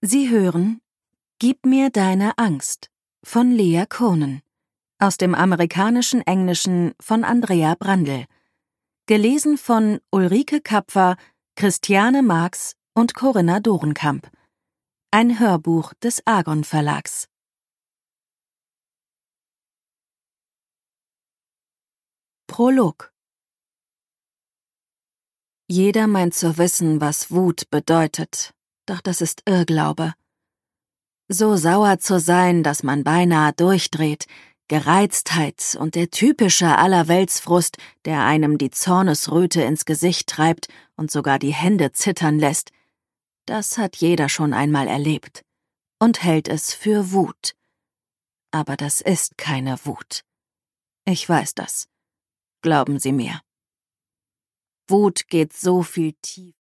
Sie hören »Gib mir deine Angst« von Lea Conen, aus dem amerikanischen Englischen von Andrea Brandl, gelesen von Ulrike Kapfer, Christiane Marx und Corinna Dorenkamp. Ein Hörbuch des Argon Verlags. Prolog. Jeder meint zu wissen, was Wut bedeutet, doch das ist Irrglaube. So sauer zu sein, dass man beinahe durchdreht, Gereiztheit und der typische Allerweltsfrust, der einem die Zornesröte ins Gesicht treibt und sogar die Hände zittern lässt, das hat jeder schon einmal erlebt und hält es für Wut. Aber das ist keine Wut. Ich weiß das. Glauben Sie mir. Wut geht so viel tiefer.